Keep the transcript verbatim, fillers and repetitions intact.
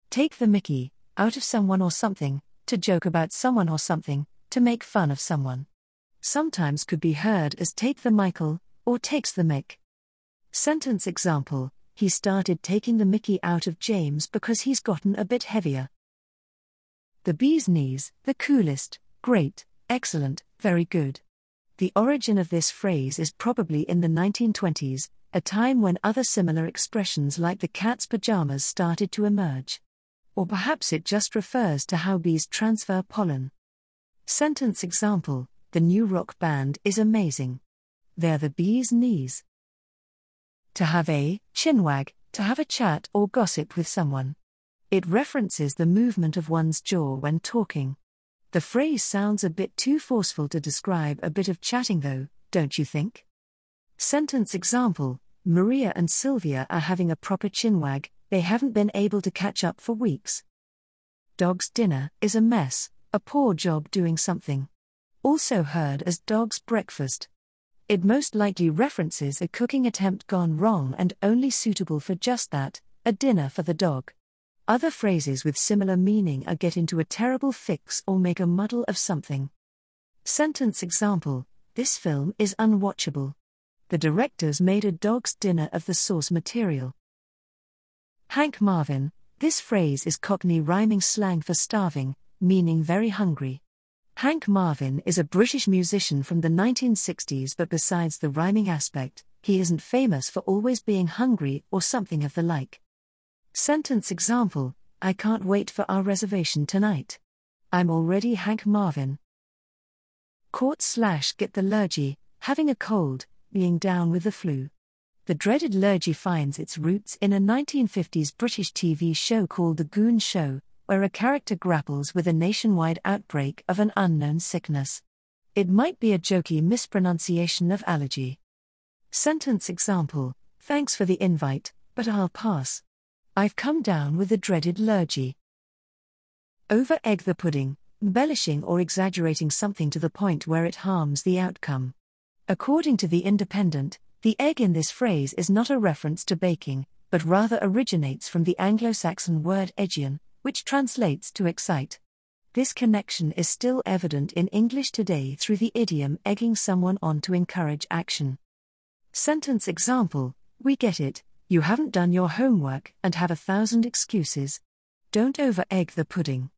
take the mickey out of someone or something, to joke about someone or something, to make fun of someone. Sometimes could be heard as take the Michael, or takes the mick. Sentence example: he started taking the mickey out of James because he's gotten a bit heavier. The bee's knees, the coolest, great, excellent, very good. The origin of this phrase is probably in the nineteen twenties, a time when other similar expressions like the cat's pajamas started to emerge. Or perhaps it just refers to how bees transfer pollen. Sentence example: the new rock band is amazing. They're the bee's knees. To have a chinwag, to have a chat or gossip with someone. It references the movement of one's jaw when talking. The phrase sounds a bit too forceful to describe a bit of chatting though, don't you think? Sentence example: Maria and Sylvia are having a proper chinwag, they haven't been able to catch up for weeks. Dog's dinner is a mess, a poor job doing something. Also heard as dog's breakfast. It most likely references a cooking attempt gone wrong and only suitable for just that, a dinner for the dog. Other phrases with similar meaning are get into a terrible fix or make a muddle of something. Sentence example: this film is unwatchable. The directors made a dog's dinner of the source material. Hank Marvin: this phrase is Cockney rhyming slang for starving, meaning very hungry. Hank Marvin is a British musician from the nineteen sixties, but besides the rhyming aspect, he isn't famous for always being hungry or something of the like. Sentence example: I can't wait for our reservation tonight. I'm already Hank Marvin. Caught slash get the lurgy, having a cold, being down with the flu. The dreaded lurgy finds its roots in a nineteen fifties British T V show called The Goon Show, where a character grapples with a nationwide outbreak of an unknown sickness. It might be a jokey mispronunciation of allergy. Sentence example: thanks for the invite, but I'll pass. I've come down with the dreaded lurgy. Over-egg the pudding, embellishing or exaggerating something to the point where it harms the outcome. According to The Independent, the egg in this phrase is not a reference to baking, but rather originates from the Anglo-Saxon word egian, which translates to excite. This connection is still evident in English today through the idiom egging someone on to encourage action. Sentence example: we get it, you haven't done your homework and have a thousand excuses. Don't over-egg the pudding.